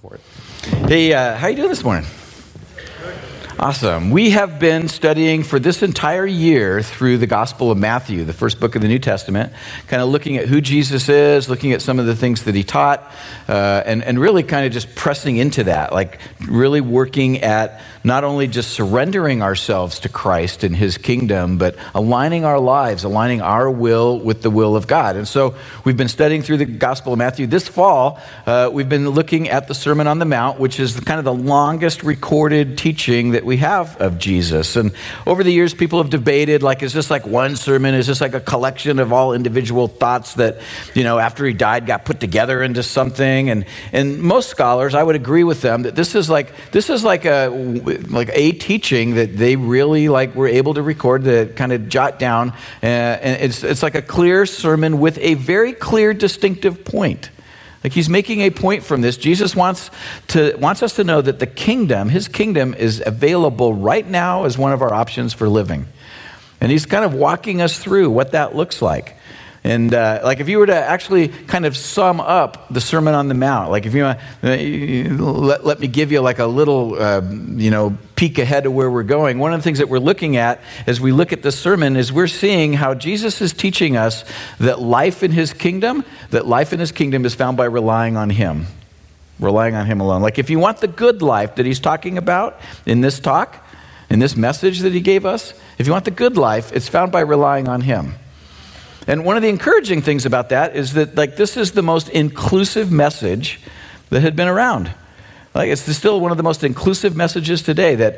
Hey, how you doing this morning? Awesome. We have been studying for this entire year through the Gospel of Matthew, the first book of the New Testament, kind of looking at who Jesus is, looking at some of the things that he taught, and really kind of just pressing into that, like really working at not only just surrendering ourselves to Christ and his kingdom, but aligning our lives, aligning our will with the will of God. And so we've been studying through the Gospel of Matthew. This fall, we've been looking at the Sermon on the Mount, which is kind of the longest recorded teaching that we have of Jesus. And over the years, people have debated, like, is this like one sermon? Is this like a collection of all individual thoughts that, you know, after he died, got put together into something? And most scholars, I would agree with them that this is like a teaching that they really were able to record, to kind of jot down. And it's like a clear sermon with a very clear, distinctive point. Like, he's making a point from this. Jesus wants us to know that the kingdom, his kingdom, is available right now as one of our options for living. And he's kind of walking us through what that looks like. And if you were to actually kind of sum up the Sermon on the Mount, like if you want, let me give you like a little, peek ahead of where we're going. One of the things that we're looking at as we look at this sermon is we're seeing how Jesus is teaching us that life in his kingdom is found by relying on him alone. Like, if you want the good life that he's talking about in this talk, in this message that he gave us, if you want the good life, it's found by relying on him. And one of the encouraging things about that is that, this is the most inclusive message that had been around. It's still one of the most inclusive messages today, that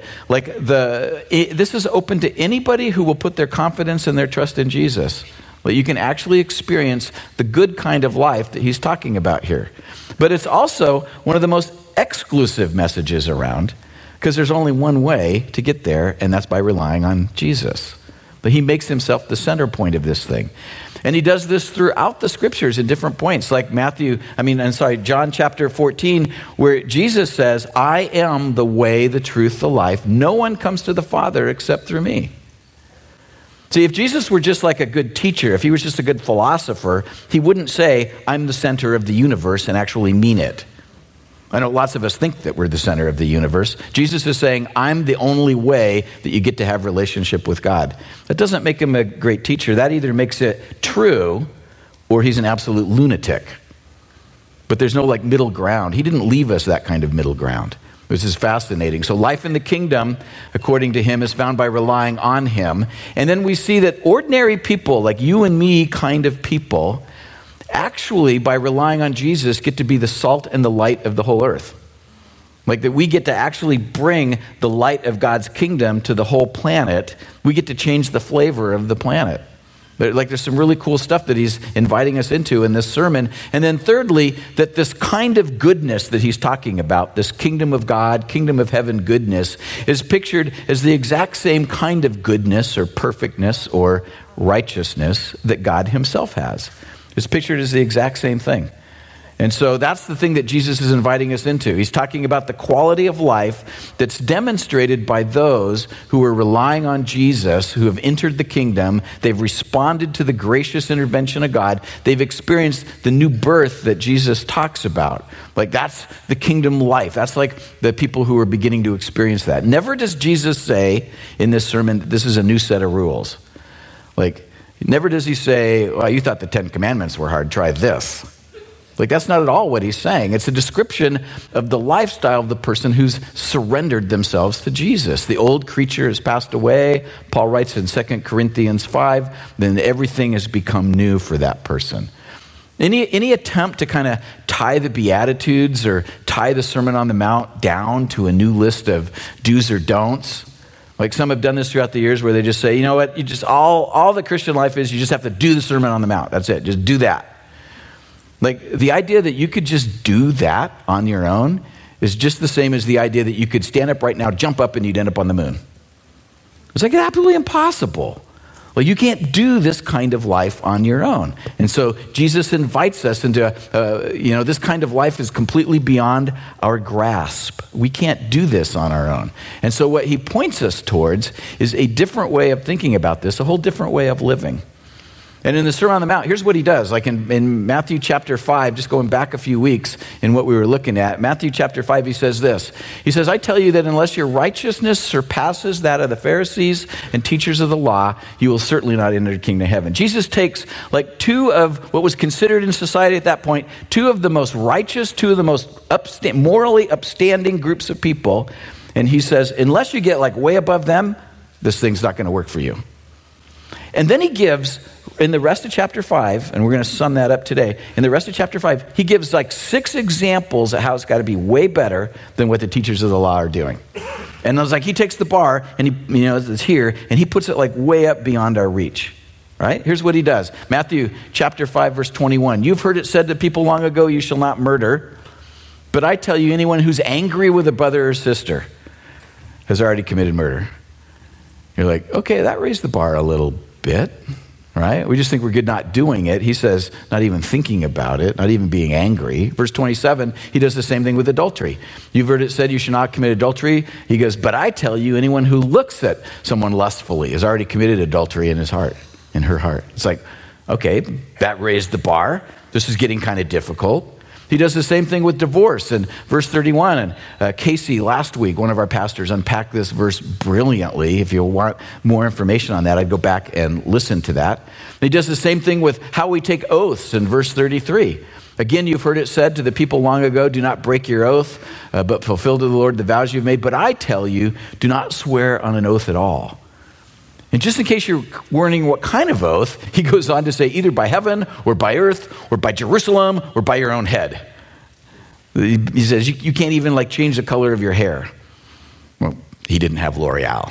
this is open to anybody who will put their confidence and their trust in Jesus. You can actually experience the good kind of life that he's talking about here. But it's also one of the most exclusive messages around, because there's only one way to get there, and that's by relying on Jesus. But he makes himself the center point of this thing. And he does this throughout the scriptures in different points, like John chapter 14, where Jesus says, I am the way, the truth, the life. No one comes to the Father except through me. See, if Jesus were just like a good teacher, if he was just a good philosopher, he wouldn't say, I'm the center of the universe, and actually mean it. I know lots of us think that we're the center of the universe. Jesus is saying, I'm the only way that you get to have relationship with God. That doesn't make him a great teacher. That either makes it true or he's an absolute lunatic. But there's no middle ground. He didn't leave us that kind of middle ground. This is fascinating. So life in the kingdom, according to him, is found by relying on him. And then we see that ordinary people, like you and me kind of people, actually, by relying on Jesus, get to be the salt and the light of the whole earth. That we get to actually bring the light of God's kingdom to the whole planet. We get to change the flavor of the planet. But there's some really cool stuff that he's inviting us into in this sermon. And then thirdly, that this kind of goodness that he's talking about, this kingdom of God, kingdom of heaven goodness, is pictured as the exact same kind of goodness or perfectness or righteousness that God himself has. It's pictured as the exact same thing. And so that's the thing that Jesus is inviting us into. He's talking about the quality of life that's demonstrated by those who are relying on Jesus, who have entered the kingdom. They've responded to the gracious intervention of God. They've experienced the new birth that Jesus talks about. That's the kingdom life. That's the people who are beginning to experience that. Never does Jesus say in this sermon that this is a new set of rules. Never does he say, well, you thought the 10 Commandments were hard, try this. That's not at all what he's saying. It's a description of the lifestyle of the person who's surrendered themselves to Jesus. The old creature has passed away. Paul writes in 2 Corinthians 5, then everything has become new for that person. Any attempt to kind of tie the Beatitudes or tie the Sermon on the Mount down to a new list of do's or don'ts, some have done this throughout the years, where they just say, you know what, you just all the Christian life is, you just have to do the Sermon on the Mount. That's it. Just do that. The idea that you could just do that on your own is just the same as the idea that you could stand up right now, jump up, and you'd end up on the moon. It's absolutely impossible. You can't do this kind of life on your own. And so Jesus invites us into, this kind of life is completely beyond our grasp. We can't do this on our own. And so what he points us towards is a different way of thinking about this, a whole different way of living. And in the Sermon on the Mount, here's what he does. Like in Matthew chapter 5, just going back a few weeks in what we were looking at, Matthew chapter 5, he says this. He says, I tell you that unless your righteousness surpasses that of the Pharisees and teachers of the law, you will certainly not enter the kingdom of heaven. Jesus takes like two of what was considered in society at that point, two of the most righteous, two of the most morally upstanding groups of people, and he says, unless you get like way above them, this thing's not going to work for you. And then he gives, in the rest of chapter 5, and we're going to sum that up today, in the rest of chapter 5, he gives like 6 examples of how it's got to be way better than what the teachers of the law are doing. And I was like, he takes the bar, and he, it's here, and he puts it like way up beyond our reach. Right? Here's what he does. Matthew chapter 5, verse 21. You've heard it said to people long ago, you shall not murder. But I tell you, anyone who's angry with a brother or sister has already committed murder. You're like, okay, that raised the bar a little bit, right? We just think we're good not doing it. He says, not even thinking about it, not even being angry. Verse 27, he does the same thing with adultery. You've heard it said you should not commit adultery. He goes, but I tell you, anyone who looks at someone lustfully has already committed adultery in his heart, in her heart. It's like, okay, that raised the bar. This is getting kind of difficult. He does the same thing with divorce in verse 31. And Casey, last week, one of our pastors, unpacked this verse brilliantly. If you want more information on that, I'd go back and listen to that. He does the same thing with how we take oaths in verse 33. Again, you've heard it said to the people long ago, do not break your oath, but fulfill to the Lord the vows you've made. But I tell you, do not swear on an oath at all. And just in case you're wondering what kind of oath, he goes on to say either by heaven or by earth or by Jerusalem or by your own head. He says you can't even like change the color of your hair. Well, he didn't have L'Oreal.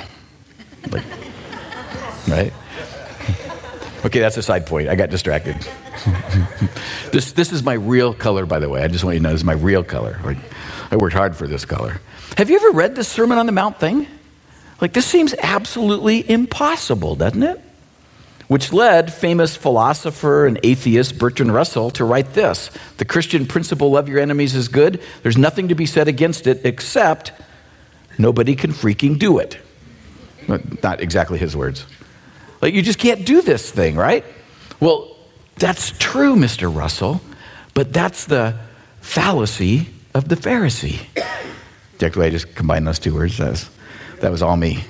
Right? Okay, that's a side point. I got distracted. This is my real color, by the way. I just want you to know this is my real color. I worked hard for this color. Have you ever read the Sermon on the Mount thing? Like, this seems absolutely impossible, doesn't it? Which led famous philosopher and atheist Bertrand Russell to write this. The Christian principle, love your enemies, is good. There's nothing to be said against it except nobody can freaking do it. Not exactly his words. Like, you just can't do this thing, right? Well, that's true, Mr. Russell, but that's the fallacy of the Pharisee. Jack, I just combined those two words. That was all me.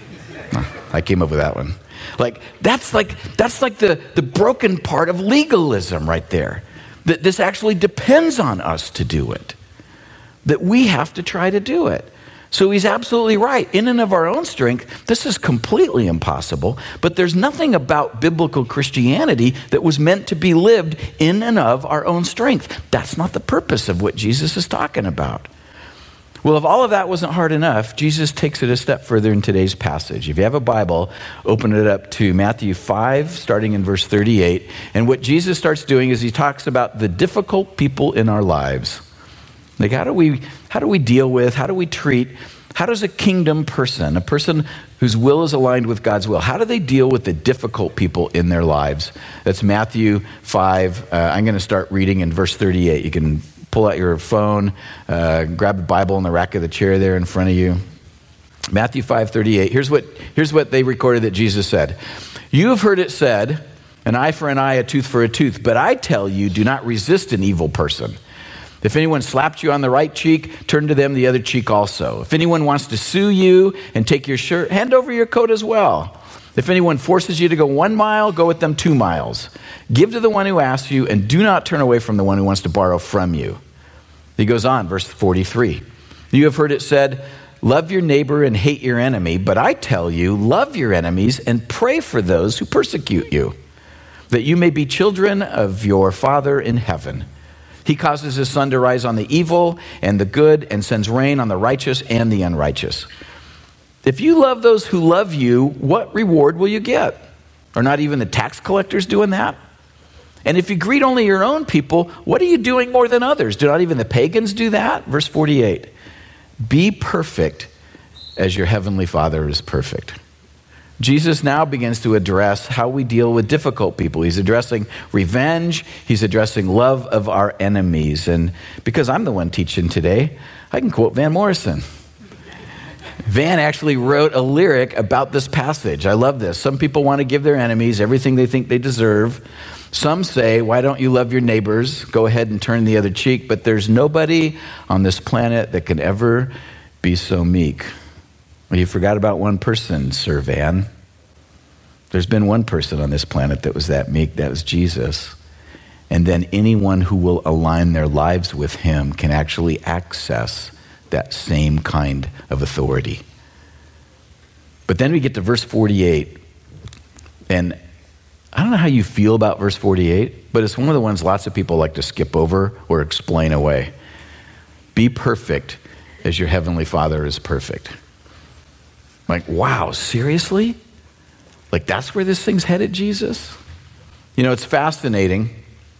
I came up with that one. That's like the broken part of legalism right there. That this actually depends on us to do it. That we have to try to do it. So he's absolutely right. In and of our own strength, this is completely impossible. But there's nothing about biblical Christianity that was meant to be lived in and of our own strength. That's not the purpose of what Jesus is talking about. Well, if all of that wasn't hard enough, Jesus takes it a step further in today's passage. If you have a Bible, open it up to Matthew 5, starting in verse 38. And what Jesus starts doing is he talks about the difficult people in our lives. Like, how do we deal with, how do we treat, how does a kingdom person, a person whose will is aligned with God's will, how do they deal with the difficult people in their lives? That's Matthew 5. I'm going to start reading in verse 38. You can pull out your phone, grab the Bible in the rack of the chair there in front of you. Matthew 5:38. Here's what they recorded that Jesus said. You have heard it said, an eye for an eye, a tooth for a tooth. But I tell you, do not resist an evil person. If anyone slaps you on the right cheek, turn to them the other cheek also. If anyone wants to sue you and take your shirt, hand over your coat as well. If anyone forces you to go 1 mile, go with them 2 miles. Give to the one who asks you, and do not turn away from the one who wants to borrow from you. He goes on, verse 43. You have heard it said, love your neighbor and hate your enemy. But I tell you, love your enemies and pray for those who persecute you, that you may be children of your Father in heaven. He causes his sun to rise on the evil and the good and sends rain on the righteous and the unrighteous. If you love those who love you, what reward will you get? Are not even the tax collectors doing that? And if you greet only your own people, what are you doing more than others? Do not even the pagans do that? Verse 48. Be perfect as your heavenly Father is perfect. Jesus now begins to address how we deal with difficult people. He's addressing revenge. He's addressing love of our enemies. And because I'm the one teaching today, I can quote Van Morrison. Van actually wrote a lyric about this passage. I love this. Some people want to give their enemies everything they think they deserve. Some say, why don't you love your neighbors? Go ahead and turn the other cheek. But there's nobody on this planet that can ever be so meek. Well, you forgot about one person, Sir Van. There's been one person on this planet that was that meek. That was Jesus. And then anyone who will align their lives with him can actually access that same kind of authority. But then we get to verse 48. And I don't know how you feel about verse 48, but it's one of the ones lots of people like to skip over or explain away. Be perfect as your heavenly Father is perfect. Like, wow, seriously? Like, that's where this thing's headed, Jesus? You know, it's fascinating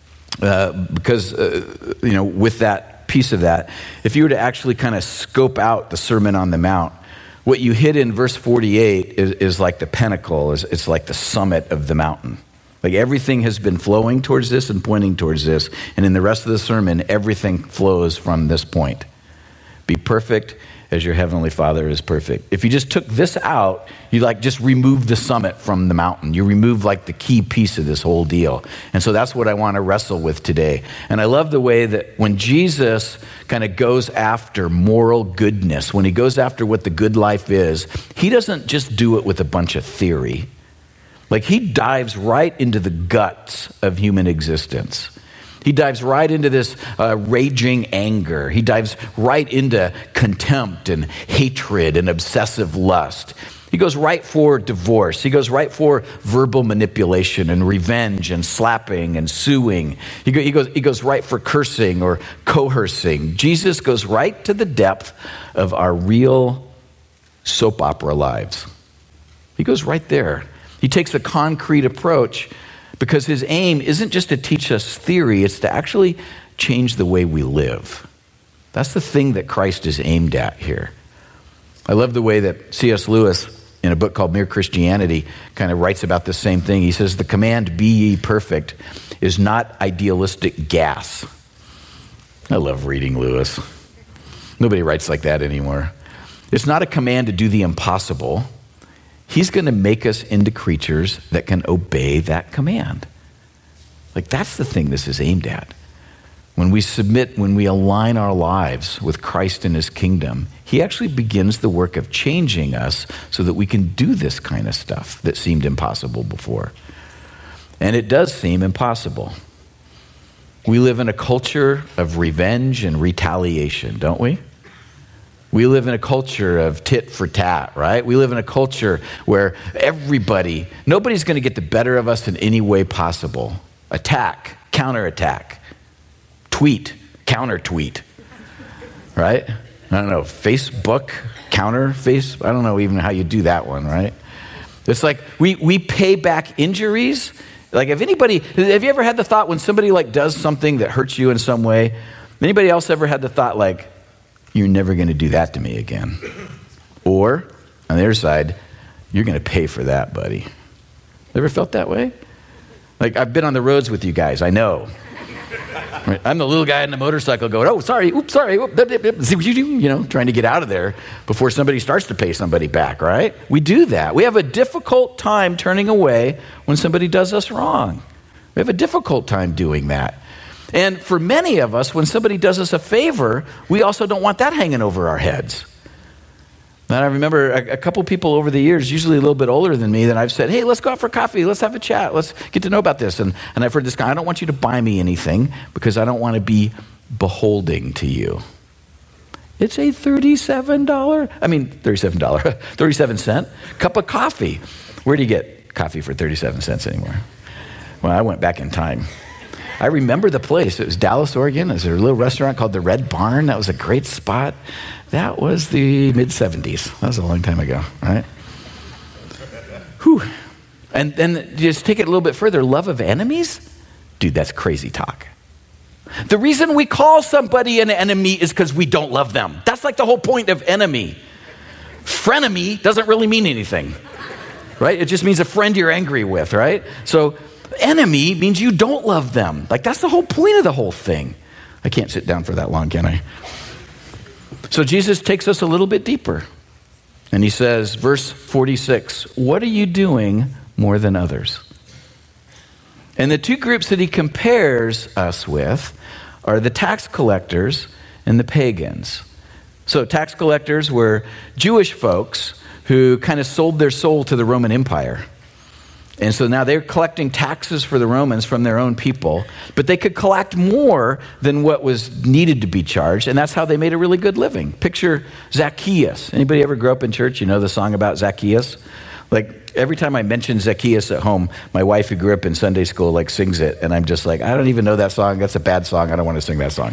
because, with that piece of that, if you were to actually kind of scope out the Sermon on the Mount, what you hit in verse 48 is like the pinnacle, it's like the summit of the mountain. Like everything has been flowing towards this and pointing towards this, and in the rest of the sermon, everything flows from this point. Be perfect as your heavenly Father is perfect. If you just took this out, you just remove the summit from the mountain. You remove the key piece of this whole deal. And so that's what I want to wrestle with today. And I love the way that when Jesus kind of goes after moral goodness, when he goes after what the good life is, he doesn't just do it with a bunch of theory. He dives right into the guts of human existence. He dives right into this raging anger. He dives right into contempt and hatred and obsessive lust. He goes right for divorce. He goes right for verbal manipulation and revenge and slapping and suing. He goes right for cursing or coercing. Jesus goes right to the depth of our real soap opera lives. He goes right there. He takes a concrete approach because his aim isn't just to teach us theory, it's to actually change the way we live. That's the thing that Christ is aimed at here. I love the way that C.S. Lewis, in a book called Mere Christianity, kind of writes about the same thing. He says, the command, be ye perfect, is not idealistic gas. I love reading Lewis. Nobody writes like that anymore. It's not a command to do the impossible. He's going to make us into creatures that can obey that command. That's the thing this is aimed at. When we submit, when we align our lives with Christ and his kingdom, he actually begins the work of changing us so that we can do this kind of stuff that seemed impossible before. And it does seem impossible. We live in a culture of revenge and retaliation, don't we? We live in a culture of tit for tat, right? We live in a culture where nobody's going to get the better of us in any way possible. Attack, counterattack, tweet, counter-tweet, right? I don't know, Facebook, counter-face, I don't know even how you do that one, right? It's like we pay back injuries. Have you ever had the thought when somebody does something that hurts you in some way, anybody else ever had the thought you're never going to do that to me again? Or, on the other side, you're going to pay for that, buddy. Ever felt that way? I've been on the roads with you guys, I know. Right? I'm the little guy on the motorcycle going, oh, sorry, oops, sorry, trying to get out of there before somebody starts to pay somebody back, right? We do that. We have a difficult time turning away when somebody does us wrong. We have a difficult time doing that. And for many of us, when somebody does us a favor, we also don't want that hanging over our heads. And I remember a couple people over the years, usually a little bit older than me, that I've said, hey, let's go out for coffee, let's have a chat, let's get to know about this. And I've heard this guy, I don't want you to buy me anything because I don't want to be beholding to you. It's a $37 cent cup of coffee. Where do you get coffee for 37 cents anymore? Well, I went back in time. I remember the place. It was Dallas, Oregon. There's a little restaurant called the Red Barn. That was a great spot. That was the mid-'70s. That was a long time ago, right? Whew. And then just take it a little bit further. Love of enemies? Dude, that's crazy talk. The reason we call somebody an enemy is because we don't love them. That's the whole point of enemy. Frenemy doesn't really mean anything, right? It just means a friend you're angry with, right? So enemy means you don't love them. That's the whole point of the whole thing. I can't sit down for that long, can I? So Jesus takes us a little bit deeper. And he says, verse 46, what are you doing more than others? And the two groups that he compares us with are the tax collectors and the pagans. So tax collectors were Jewish folks who kind of sold their soul to the Roman Empire. And so now they're collecting taxes for the Romans from their own people, but they could collect more than what was needed to be charged, and that's how they made a really good living. Picture Zacchaeus. Anybody ever grow up in church? You know the song about Zacchaeus? Like, every time I mention Zacchaeus at home, my wife who grew up in Sunday school like sings it, and I'm just like, I don't even know that song. That's a bad song. I don't want to sing that song.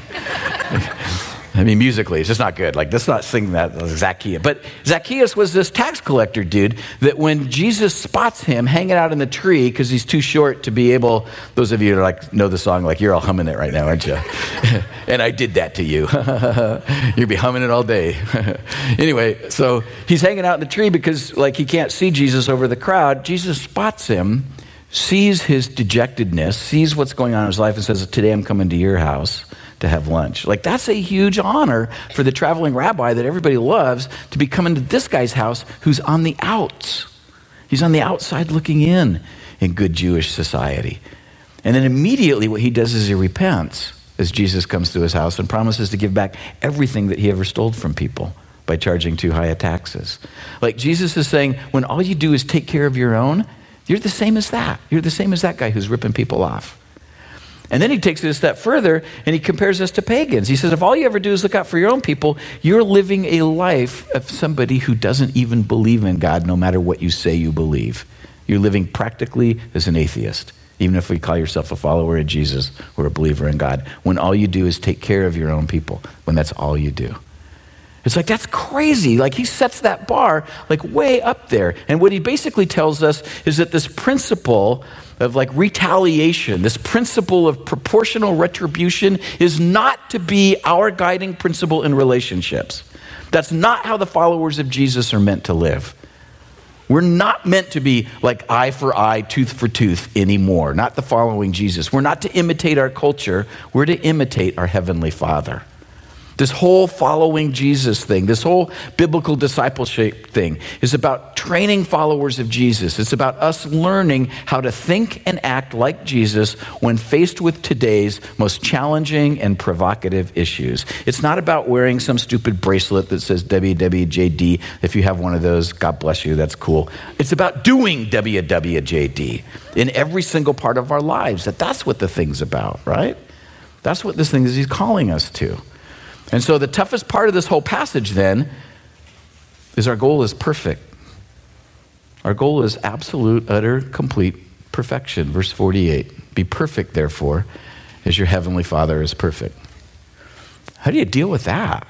I mean, musically, it's just not good. Like, let's not sing that Zacchaeus. But Zacchaeus was this tax collector dude that when Jesus spots him hanging out in the tree because he's too short to be able, those of you who like know the song, like you're all humming it right now, aren't you? And I did that to you. You'll be humming it all day. Anyway, so he's hanging out in the tree because like he can't see Jesus over the crowd. Jesus spots him, sees his dejectedness, sees what's going on in his life and says, today I'm coming to your house to have lunch. Like, that's a huge honor for the traveling rabbi that everybody loves to be coming to this guy's house who's on the outs. He's on the outside looking in good Jewish society. And then immediately what he does is he repents as Jesus comes to his house and promises to give back everything that he ever stole from people by charging too high a taxes. Like, Jesus is saying, when all you do is take care of your own, you're the same as that. You're the same as that guy who's ripping people off. And then he takes it a step further and he compares us to pagans. He says, if all you ever do is look out for your own people, you're living a life of somebody who doesn't even believe in God, no matter what you say you believe. You're living practically as an atheist, even if you call yourself a follower of Jesus or a believer in God, when all you do is take care of your own people, when that's all you do. It's like, that's crazy. Like, he sets that bar like way up there. And what he basically tells us is that this principle of like retaliation, this principle of proportional retribution is not to be our guiding principle in relationships. That's not how the followers of Jesus are meant to live. We're not meant to be like eye for eye, tooth for tooth anymore. Not the following Jesus. We're not to imitate our culture. We're to imitate our Heavenly Father. This whole following Jesus thing, this whole biblical discipleship thing is about training followers of Jesus. It's about us learning how to think and act like Jesus when faced with today's most challenging and provocative issues. It's not about wearing some stupid bracelet that says WWJD. If you have one of those, God bless you, that's cool. It's about doing WWJD in every single part of our lives. That's what the thing's about, right? That's what this thing is he's calling us to. And so the toughest part of this whole passage then is our goal is perfect. Our goal is absolute, utter, complete perfection. Verse 48, be perfect, therefore, as your heavenly Father is perfect. How do you deal with that?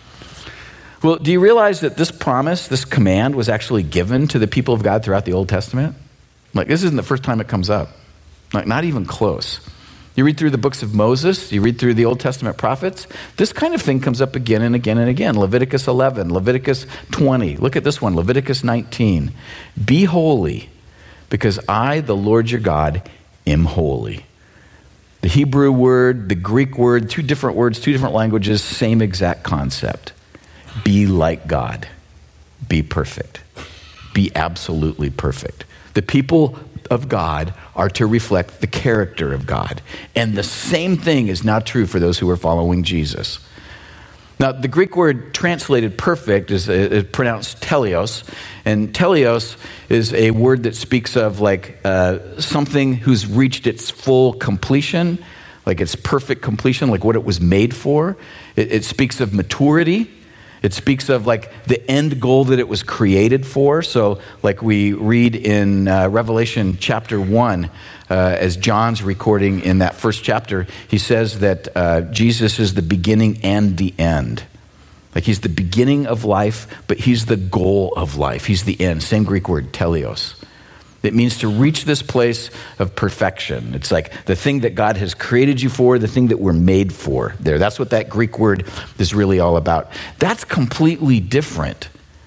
Well, do you realize that this promise, this command was actually given to the people of God throughout the Old Testament? Like, this isn't the first time it comes up. Like, not even close. You read through the books of Moses, you read through the Old Testament prophets, this kind of thing comes up again and again and again. Leviticus 11, Leviticus 20. Look at this one, Leviticus 19. Be holy, because I, the Lord your God, am holy. The Hebrew word, the Greek word, two different words, two different languages, same exact concept. Be like God. Be perfect. Be absolutely perfect. The people of God are to reflect the character of God. And the same thing is not true for those who are following Jesus. Now, the Greek word translated perfect is pronounced teleos. And teleos is a word that speaks of like something who's reached its full completion, like its perfect completion, like what it was made for. It speaks of maturity. It speaks of like the end goal that it was created for. So like we read in Revelation chapter 1, as John's recording in that first chapter, he says that Jesus is the beginning and the end. Like he's the beginning of life, but he's the goal of life. He's the end. Same Greek word, teleos. It means to reach this place of perfection. It's like the thing that God has created you for, the thing that we're made for there. That's what that Greek word is really all about. That's completely different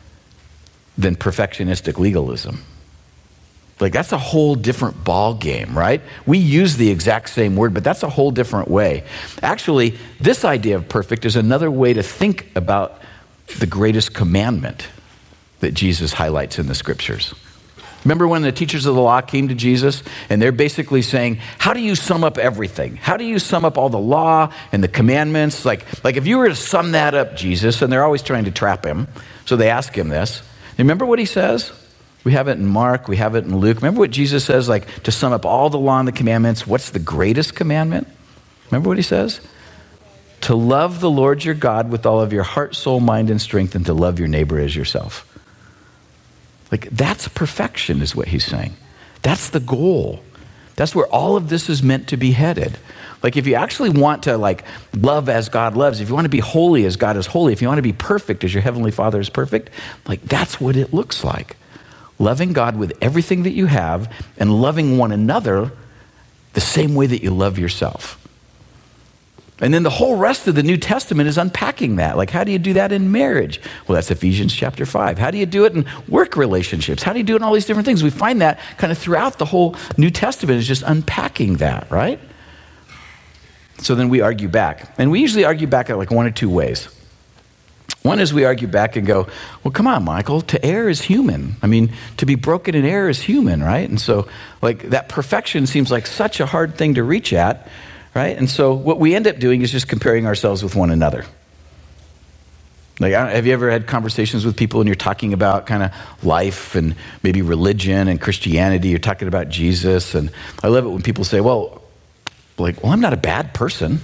than perfectionistic legalism. Like that's a whole different ball game, right? We use the exact same word, but that's a whole different way. Actually, this idea of perfect is another way to think about the greatest commandment. that Jesus highlights in the scriptures. Remember when the teachers of the law came to Jesus and they're basically saying, how do you sum up everything? How do you sum up all the law and the commandments? Like if you were to sum that up, Jesus, and they're always trying to trap him. So they ask him this. Remember what he says? We have it in Mark, we have it in Luke. Remember what Jesus says, like to sum up all the law and the commandments, what's the greatest commandment? Remember what he says? To love the Lord your God with all of your heart, soul, mind, and strength, and to love your neighbor as yourself. Like that's perfection is what he's saying. That's the goal. That's where all of this is meant to be headed. Like if you actually want to like love as God loves, if you want to be holy as God is holy, if you want to be perfect as your heavenly Father is perfect, like that's what it looks like. Loving God with everything that you have and loving one another the same way that you love yourself. And then the whole rest of the New Testament is unpacking that. Like, how do you do that in marriage? Well, that's Ephesians chapter 5. How do you do it in work relationships? How do you do it in all these different things? We find that kind of throughout the whole New Testament is just unpacking that, right? So then we argue back. And we usually argue back in like one or two ways. One is we argue back and go, well, come on, Michael, to err is human. I mean, to be broken in error is human, right? And so like that perfection seems like such a hard thing to reach at. Right? And so what we end up doing is just comparing ourselves with one another. Like, have you ever had conversations with people and you're talking about kind of life and maybe religion and Christianity? You're talking about Jesus. And I love it when people say, well, I'm not a bad person.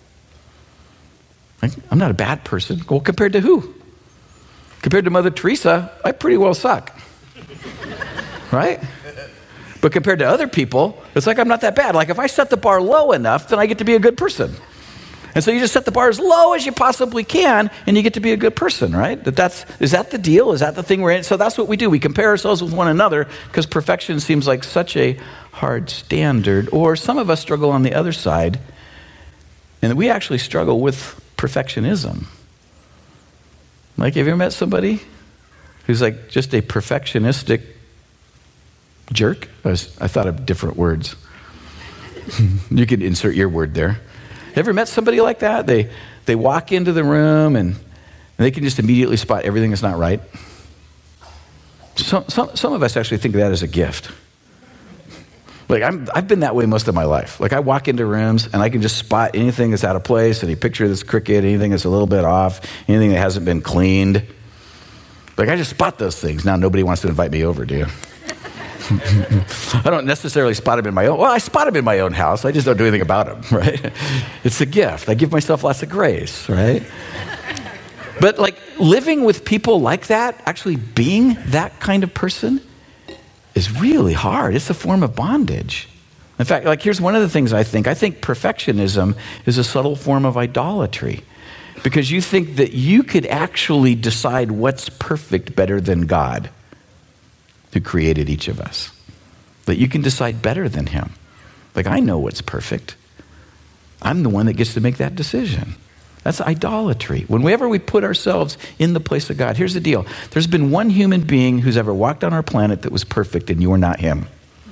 Like, I'm not a bad person. Well, compared to who? Compared to Mother Teresa, I pretty well suck. Right? But compared to other people, it's like I'm not that bad. Like if I set the bar low enough, then I get to be a good person. And so you just set the bar as low as you possibly can, and you get to be a good person, right? Is that the deal? Is that the thing we're in? So that's what we do. We compare ourselves with one another because perfection seems like such a hard standard. Or some of us struggle on the other side, and we actually struggle with perfectionism. Like, have you ever met somebody who's like just a perfectionistic jerk? I thought of different words. You could insert your word there. Ever met somebody like that? They walk into the room and they can just immediately spot everything that's not right. Some of us actually think of that as a gift. Like I've been that way most of my life. Like I walk into rooms and I can just spot anything that's out of place, any picture that's crooked, anything that's a little bit off, anything that hasn't been cleaned. Like I just spot those things. Now nobody wants to invite me over, do you? I don't necessarily spot them in my own. Well, I spot them in my own house. I just don't do anything about them, right? It's a gift. I give myself lots of grace, right? But like living with people like that, actually being that kind of person is really hard. It's a form of bondage. In fact, like here's one of the things I think perfectionism is a subtle form of idolatry. Because you think that you could actually decide what's perfect better than God, who created each of us. That you can decide better than him. Like, I know what's perfect. I'm the one that gets to make that decision. That's idolatry. Whenever we put ourselves in the place of God, here's the deal. There's been one human being who's ever walked on our planet that was perfect, and you are not him.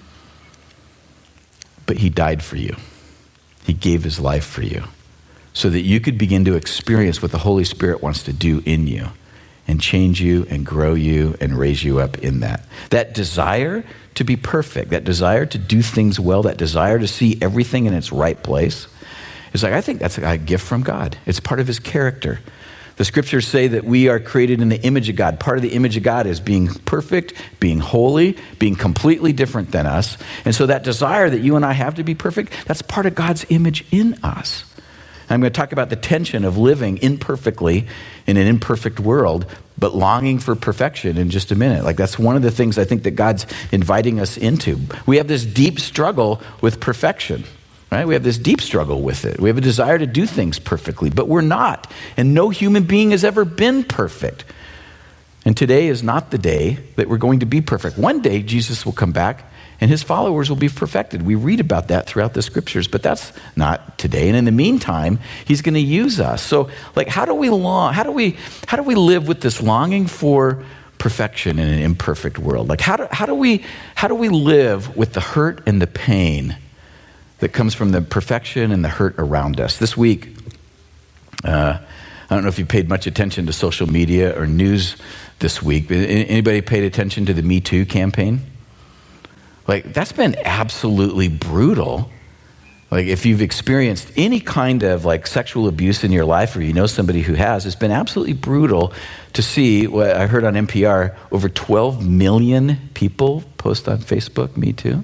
But he died for you. He gave his life for you so that you could begin to experience what the Holy Spirit wants to do in you and change you and grow you and raise you up in that. That desire to be perfect, that desire to do things well, that desire to see everything in its right place, is like, I think that's a gift from God. It's part of his character. The scriptures say that we are created in the image of God. Part of the image of God is being perfect, being holy, being completely different than us. And so that desire that you and I have to be perfect, that's part of God's image in us. I'm going to talk about the tension of living imperfectly in an imperfect world, but longing for perfection in just a minute. Like that's one of the things I think that God's inviting us into. We have this deep struggle with perfection, right? We have this deep struggle with it. We have a desire to do things perfectly, but we're not. And no human being has ever been perfect. And today is not the day that we're going to be perfect. One day Jesus will come back and his followers will be perfected. We read about that throughout the scriptures, but that's not today. And in the meantime, he's going to use us. So like, how do we live with this longing for perfection in an imperfect world? Like how do we live with the hurt and the pain that comes from the perfection and the hurt around us? This week, I don't know if you paid much attention to social media or news this week. Anybody paid attention to the Me Too campaign? Like, that's been absolutely brutal. Like, if you've experienced any kind of like sexual abuse in your life, or you know somebody who has, it's been absolutely brutal to see what I heard on NPR, over 12 million people post on Facebook, Me Too.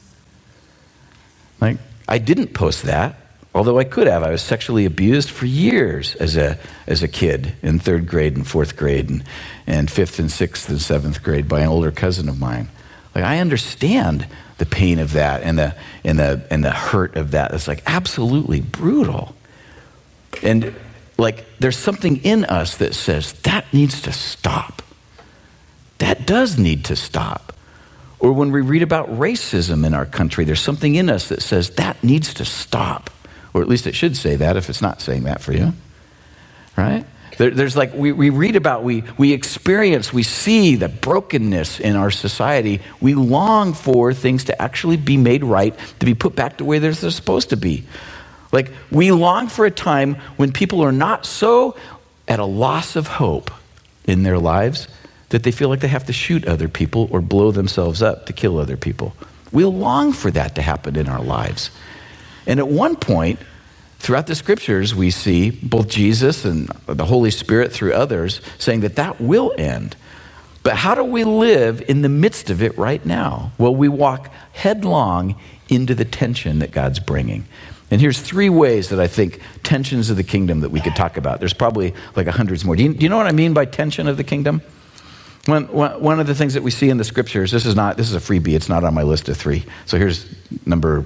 Like, I didn't post that, although I could have. I was sexually abused for years as a kid in 3rd grade and 4th grade and 5th and 6th and 7th grade by an older cousin of mine. Like, I understand the pain of that and the hurt of that. It's like absolutely brutal. And like, there's something in us that says that needs to stop. That does need to stop. Or when we read about racism in our country, there's something in us that says that needs to stop. Or at least it should say that if it's not saying that for you. Right? There's like, we read about, we experience, we see the brokenness in our society. We long for things to actually be made right, to be put back the way they're supposed to be. Like, we long for a time when people are not so at a loss of hope in their lives that they feel like they have to shoot other people or blow themselves up to kill other people. We long for that to happen in our lives. And at one point, throughout the scriptures, we see both Jesus and the Holy Spirit through others saying that will end. But how do we live in the midst of it right now? Well, we walk headlong into the tension that God's bringing. And here's 3 ways that I think tensions of the kingdom that we could talk about. There's probably like hundreds more. Do you know what I mean by tension of the kingdom? One of the things that we see in the scriptures, this is a freebie, it's not on my list of 3. So here's number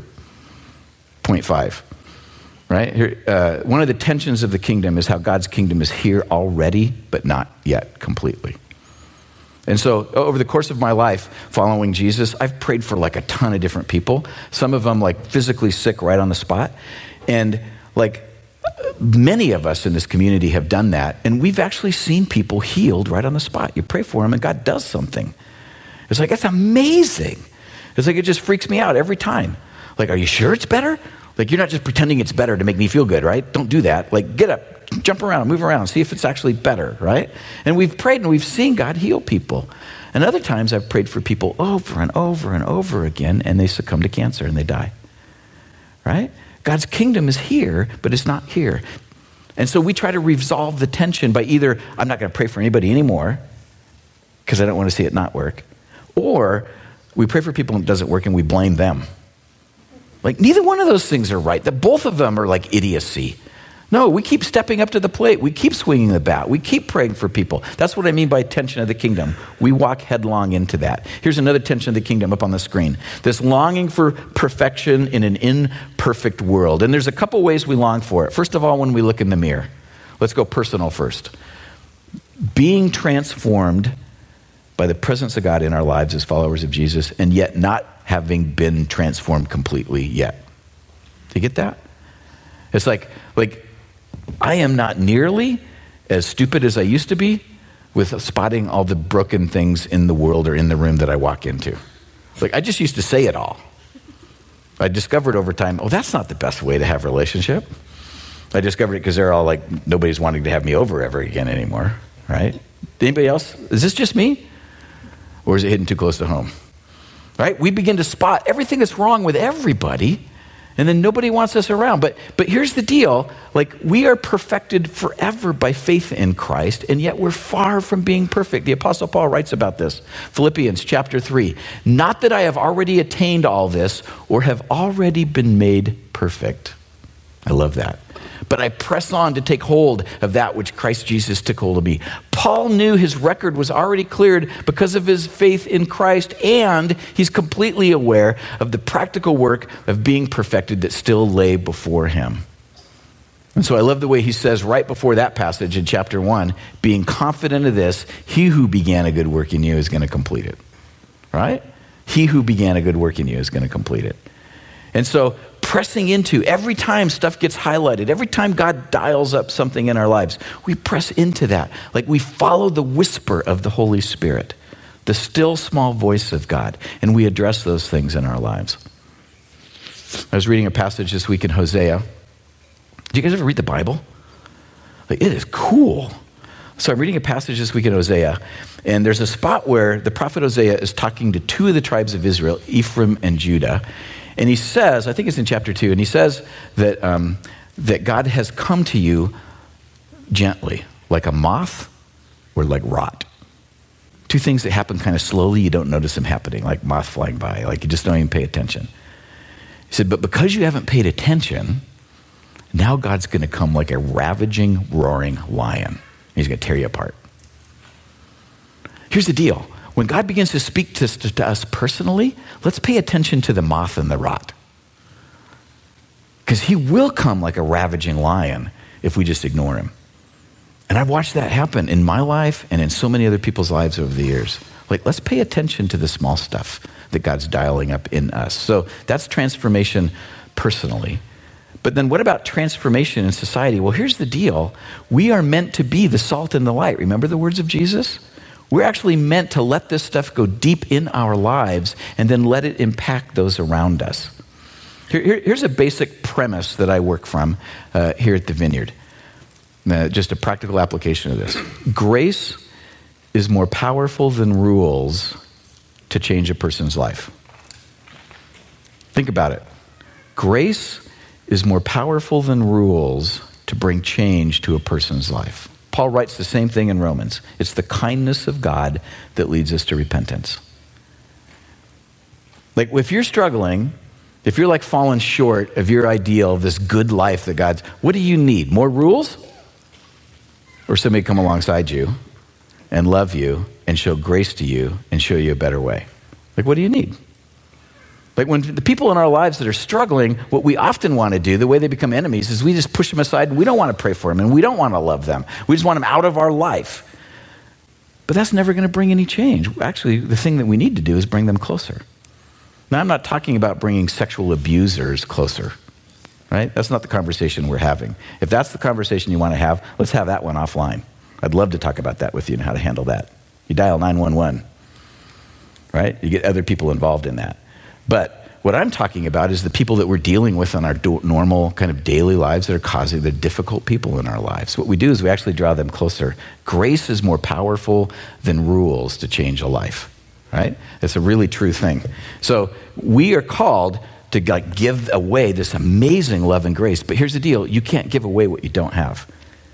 0.5. Right? Here, one of the tensions of the kingdom is how God's kingdom is here already, but not yet completely. And so over the course of my life following Jesus, I've prayed for like a ton of different people. Some of them like physically sick right on the spot. And like many of us in this community have done that. And we've actually seen people healed right on the spot. You pray for them and God does something. It's like, that's amazing. It's like, it just freaks me out every time. Like, are you sure it's better? Like, you're not just pretending it's better to make me feel good, right? Don't do that. Like, get up, jump around, move around, see if it's actually better, right? And we've prayed and we've seen God heal people. And other times I've prayed for people over and over and over again, and they succumb to cancer and they die, right? God's kingdom is here, but it's not here. And so we try to resolve the tension by either, I'm not going to pray for anybody anymore because I don't want to see it not work, or we pray for people and it doesn't work and we blame them. Like, neither one of those things are right. That both of them are like idiocy. No, we keep stepping up to the plate. We keep swinging the bat. We keep praying for people. That's what I mean by tension of the kingdom. We walk headlong into that. Here's another tension of the kingdom up on the screen. This longing for perfection in an imperfect world. And there's a couple ways we long for it. First of all, when we look in the mirror. Let's go personal first. Being transformed by the presence of God in our lives as followers of Jesus, and yet not having been transformed completely yet. Do you get that? It's like I am not nearly as stupid as I used to be with spotting all the broken things in the world or in the room that I walk into. Like, I just used to say it all. I discovered over time, that's not the best way to have a relationship. I discovered it because they're all like, nobody's wanting to have me over ever again anymore, right? Anybody else? Is this just me? Or is it hitting too close to home? Right? We begin to spot everything that's wrong with everybody, and then nobody wants us around. But here's the deal. Like, we are perfected forever by faith in Christ, and yet we're far from being perfect. The Apostle Paul writes about this. Philippians chapter 3. Not that I have already attained all this or have already been made perfect. I love that. But I press on to take hold of that which Christ Jesus took hold of me. Paul knew his record was already cleared because of his faith in Christ, and he's completely aware of the practical work of being perfected that still lay before him. And so I love the way he says right before that passage in chapter 1, being confident of this, he who began a good work in you is going to complete it. Right? He who began a good work in you is going to complete it. And so pressing into, every time stuff gets highlighted, every time God dials up something in our lives, we press into that. Like, we follow the whisper of the Holy Spirit, the still small voice of God, and we address those things in our lives. I was reading a passage this week in Hosea. Do you guys ever read the Bible? Like, it is cool. So I'm reading a passage this week in Hosea, and there's a spot where the prophet Hosea is talking to two of the tribes of Israel, Ephraim and Judah. And he says, I think it's in chapter 2, and he says that, that God has come to you gently, like a moth or like rot. Two things that happen kind of slowly, you don't notice them happening, like moth flying by, like you just don't even pay attention. He said, but because you haven't paid attention, now God's going to come like a ravaging, roaring lion. He's going to tear you apart. Here's the deal. When God begins to speak to us personally, let's pay attention to the moth and the rot. Because he will come like a ravaging lion if we just ignore him. And I've watched that happen in my life and in so many other people's lives over the years. Like, let's pay attention to the small stuff that God's dialing up in us. So that's transformation personally. But then what about transformation in society? Well, here's the deal. We are meant to be the salt and the light. Remember the words of Jesus? We're actually meant to let this stuff go deep in our lives and then let it impact those around us. Here's a basic premise that I work from here at the Vineyard. Just a practical application of this. Grace is more powerful than rules to change a person's life. Think about it. Grace is more powerful than rules to bring change to a person's life. Paul writes the same thing in Romans. It's the kindness of God that leads us to repentance. Like, if you're struggling, if you're like falling short of your ideal of this good life that God's, what do you need? More rules? Or somebody come alongside you and love you and show grace to you and show you a better way? Like, what do you need? Like, when the people in our lives that are struggling, what we often want to do, the way they become enemies, is we just push them aside and we don't want to pray for them and we don't want to love them. We just want them out of our life. But that's never going to bring any change. Actually, the thing that we need to do is bring them closer. Now, I'm not talking about bringing sexual abusers closer, right? That's not the conversation we're having. If that's the conversation you want to have, let's have that one offline. I'd love to talk about that with you and how to handle that. You dial 911, right? You get other people involved in that. But what I'm talking about is the people that we're dealing with in our normal kind of daily lives that are causing the difficult people in our lives. What we do is we actually draw them closer. Grace is more powerful than rules to change a life, right? It's a really true thing. So we are called to give away this amazing love and grace. But here's the deal. You can't give away what you don't have.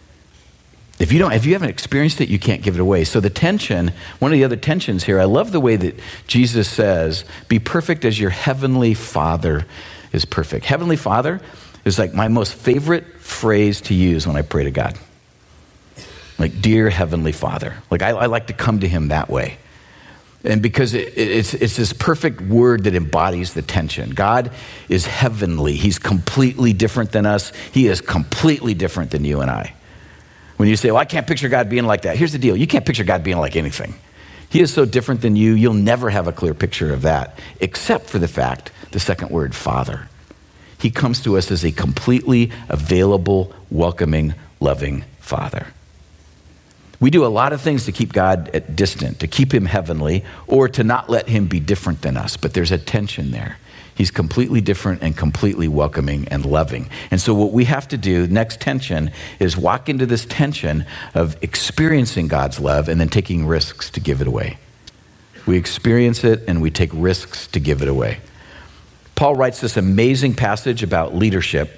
If you haven't experienced it, you can't give it away. So the tension, one of the other tensions here, I love the way that Jesus says, be perfect as your heavenly Father is perfect. Heavenly Father is like my most favorite phrase to use when I pray to God. Like, dear Heavenly Father. Like, I like to come to him that way. And because it's this perfect word that embodies the tension. God is heavenly. He's completely different than us. He is completely different than you and I. When you say, well, I can't picture God being like that. Here's the deal. You can't picture God being like anything. He is so different than you, you'll never have a clear picture of that, except for the fact, the second word, Father. He comes to us as a completely available, welcoming, loving Father. We do a lot of things to keep God at distant, to keep him heavenly, or to not let him be different than us, but there's a tension there. He's completely different and completely welcoming and loving. And so what we have to do, next tension, is walk into this tension of experiencing God's love and then taking risks to give it away. We experience it and we take risks to give it away. Paul writes this amazing passage about leadership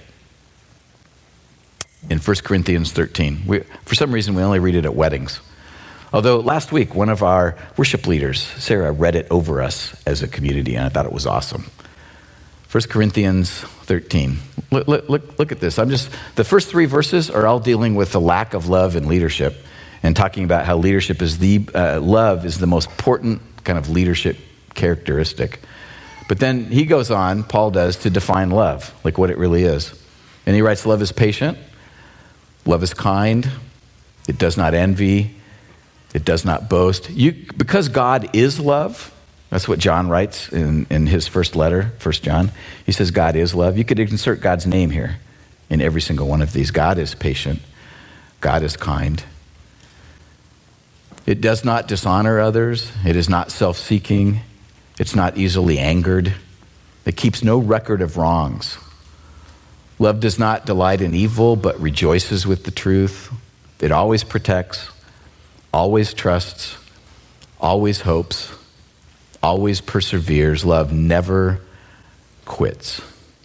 in 1 Corinthians 13. For some reason, we only read it at weddings. Although last week, one of our worship leaders, Sarah, read it over us as a community, and I thought it was awesome. 1 Corinthians 13. Look at this. The first three verses are all dealing with the lack of love in leadership and talking about how leadership is love is the most important kind of leadership characteristic. But then he goes on, Paul does, to define love, like what it really is. And he writes, love is patient, love is kind, it does not envy, it does not boast. Because God is love, that's what John writes in his first letter, 1 John. He says God is love. You could insert God's name here in every single one of these. God is patient. God is kind. It does not dishonor others. It is not self-seeking. It's not easily angered. It keeps no record of wrongs. Love does not delight in evil, but rejoices with the truth. It always protects, always trusts, always hopes, always perseveres. Love never quits.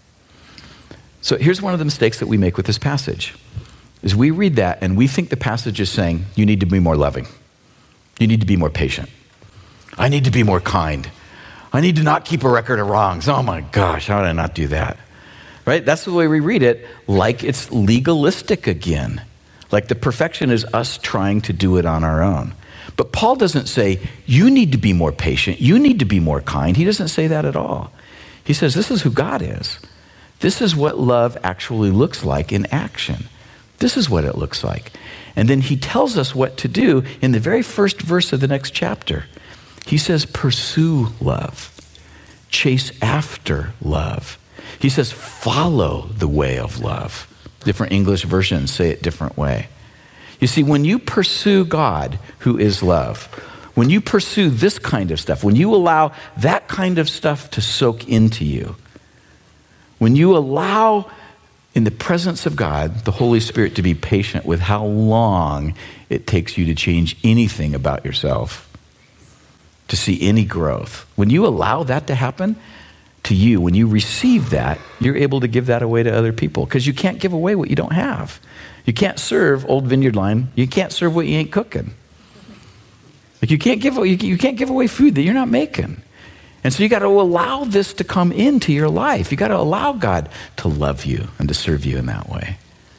So here's one of the mistakes that we make with this passage, is we read that and we think the passage is saying, you need to be more loving. You need to be more patient. I need to be more kind. I need to not keep a record of wrongs. Oh my gosh, how did I not do that? Right? That's the way we read it, like it's legalistic again. Like the perfection is us trying to do it on our own. But Paul doesn't say, you need to be more patient. You need to be more kind. He doesn't say that at all. He says, this is who God is. This is what love actually looks like in action. This is what it looks like. And then he tells us what to do in the very first verse of the next chapter. He says, pursue love. Chase after love. He says, follow the way of love. Different English versions say it different way. You see, when you pursue God, who is love, when you pursue this kind of stuff, when you allow that kind of stuff to soak into you, when you allow in the presence of God, the Holy Spirit to be patient with how long it takes you to change anything about yourself, to see any growth. When you allow that to happen to you, when you receive that, you're able to give that away to other people, because you can't give away what you don't have. You can't serve Old Vineyard Line. You can't serve what you ain't cooking. Like you can't give away food that you're not making. And so you got to allow this to come into your life. You got to allow God to love you and to serve you in that way.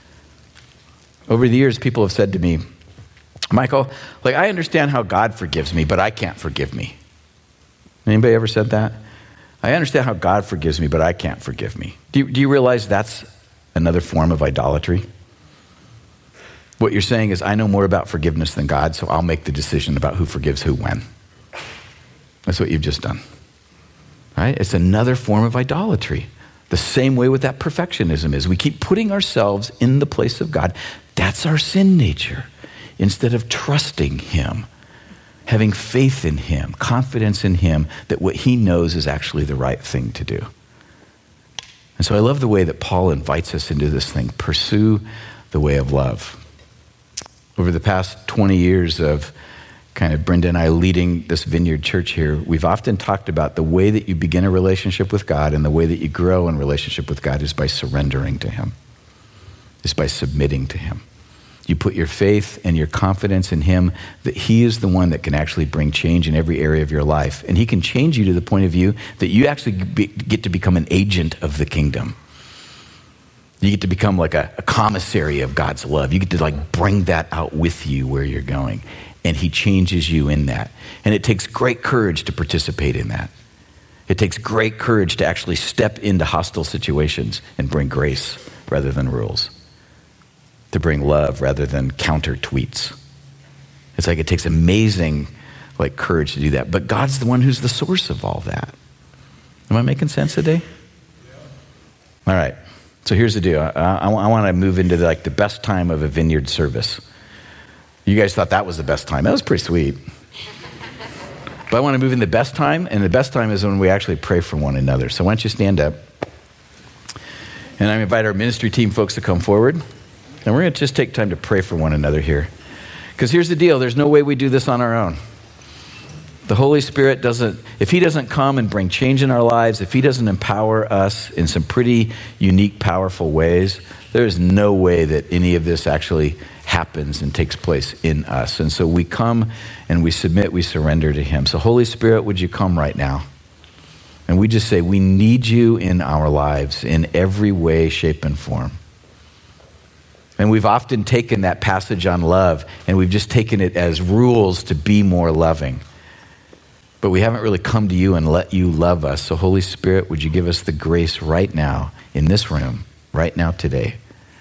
Over the years, people have said to me, Michael, like I understand how God forgives me, but I can't forgive me. Anybody ever said that? I understand how God forgives me, but I can't forgive me. Do you realize that's another form of idolatry? What you're saying is, I know more about forgiveness than God, so I'll make the decision about who forgives who when. That's what you've just done. Right? It's another form of idolatry. The same way with that perfectionism is. We keep putting ourselves in the place of God. That's our sin nature. Instead of trusting him, having faith in him, confidence in him, that what he knows is actually the right thing to do. And so I love the way that Paul invites us into this thing. Pursue the way of love. Over the past 20 years of kind of Brenda and I leading this Vineyard Church here, we've often talked about the way that you begin a relationship with God and the way that you grow in relationship with God is by surrendering to him, is by submitting to him. You put your faith and your confidence in him that he is the one that can actually bring change in every area of your life. And he can change you to the point of view that you actually get to become an agent of the kingdom. You get to become like a commissary of God's love. You get to like bring that out with you where you're going. And he changes you in that. And it takes great courage to participate in that. It takes great courage to actually step into hostile situations and bring grace rather than rules. To bring love rather than counter tweets. It's like it takes amazing like courage to do that. But God's the one who's the source of all that. Am I making sense today? All right. So here's the deal. I want to move into the best time of a Vineyard service. You guys thought that was the best time. That was pretty sweet. But I want to move in the best time, and the best time is when we actually pray for one another. So why don't you stand up? And I invite our ministry team folks to come forward. And we're going to just take time to pray for one another here. Because here's the deal. There's no way we do this on our own. The Holy Spirit if he doesn't come and bring change in our lives, if he doesn't empower us in some pretty unique, powerful ways, there's no way that any of this actually happens and takes place in us. And so we come and we submit, we surrender to him. So Holy Spirit, would you come right now? And we just say, we need you in our lives in every way, shape, and form. And we've often taken that passage on love and we've just taken it as rules to be more loving. But we haven't really come to you and let you love us. So Holy Spirit, would you give us the grace right now in this room, right now today,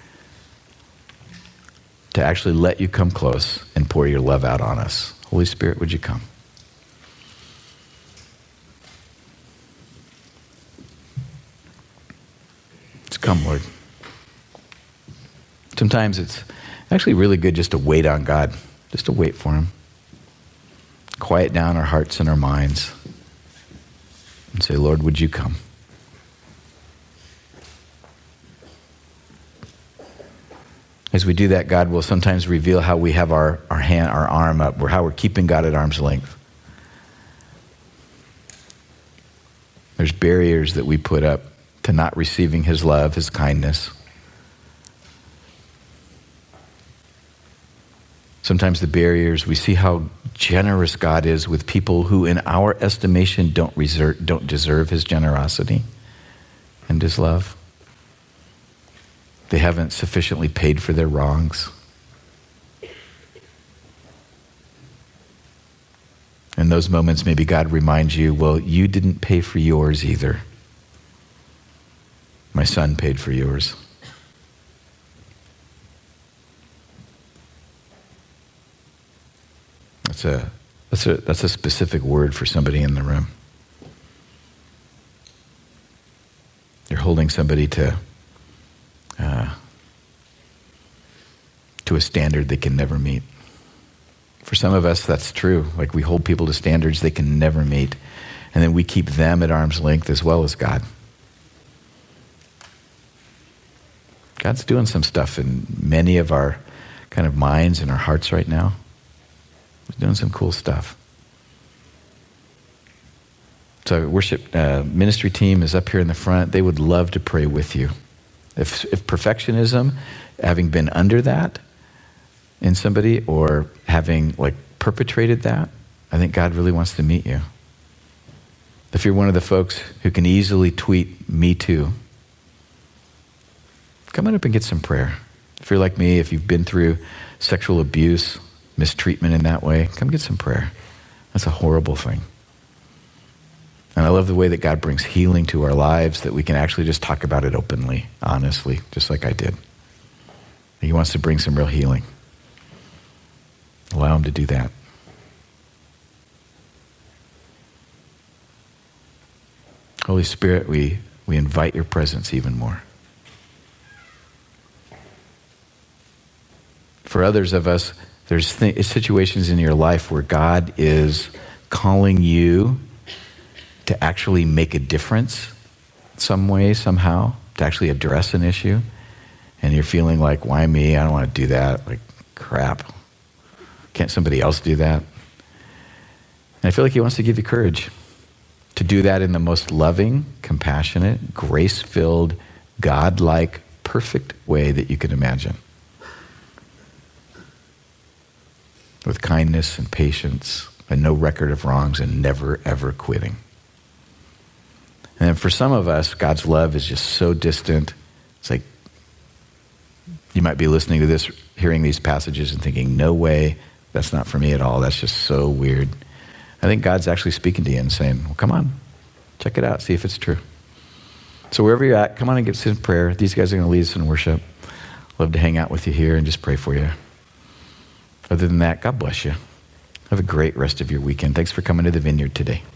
to actually let you come close and pour your love out on us. Holy Spirit, would you come? Just come, Lord. Sometimes it's actually really good just to wait on God, just to wait for him. Quiet down our hearts and our minds and say, Lord, would you come? As we do that, God will sometimes reveal how we have our arm up, or how we're keeping God at arm's length. There's barriers that we put up to not receiving his love, his kindness. Sometimes the barriers, we see how generous God is with people who, in our estimation, don't deserve his generosity and his love. They haven't sufficiently paid for their wrongs. In those moments, maybe God reminds you, well, you didn't pay for yours either. My son paid for yours. That's a specific word for somebody in the room. You're holding somebody to a standard they can never meet. For some of us, that's true. Like, we hold people to standards they can never meet, and then we keep them at arm's length as well as God. God's doing some stuff in many of our kind of minds and our hearts right now. He's doing some cool stuff. So worship ministry team is up here in the front. They would love to pray with you. If perfectionism, having been under that in somebody, or having perpetrated that, I think God really wants to meet you. If you're one of the folks who can easily tweet "me too," come on up and get some prayer. If you're like me, if you've been through sexual abuse, mistreatment in that way, come get some prayer. That's a horrible thing. And I love the way that God brings healing to our lives, that we can actually just talk about it openly, honestly, just like I did. He wants to bring some real healing. Allow him to do that. Holy Spirit, we invite your presence even more. For others of us, there's situations in your life where God is calling you to actually make a difference some way, somehow, to actually address an issue. And you're feeling like, why me? I don't want to do that. Like, crap. Can't somebody else do that? And I feel like he wants to give you courage to do that in the most loving, compassionate, grace-filled, God-like, perfect way that you can imagine. With kindness and patience and no record of wrongs and never, ever quitting. And then for some of us, God's love is just so distant. It's like you might be listening to this, hearing these passages and thinking, no way, that's not for me at all. That's just so weird. I think God's actually speaking to you and saying, well, come on, check it out, see if it's true. So wherever you're at, come on and get some prayer. These guys are going to lead us in worship. Love to hang out with you here and just pray for you. Other than that, God bless you. Have a great rest of your weekend. Thanks for coming to the Vineyard today.